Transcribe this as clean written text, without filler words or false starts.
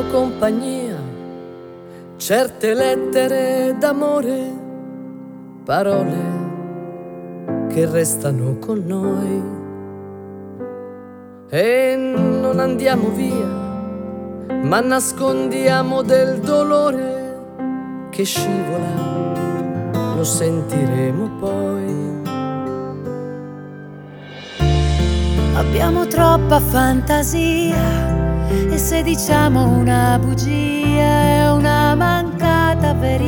fanno compagnia certe lettere d'amore, parole che restano con noi e non andiamo via, ma nascondiamo del dolore che scivola, lo sentiremo poi. Abbiamo troppa fantasia e se diciamo una bugia è una mancata verità.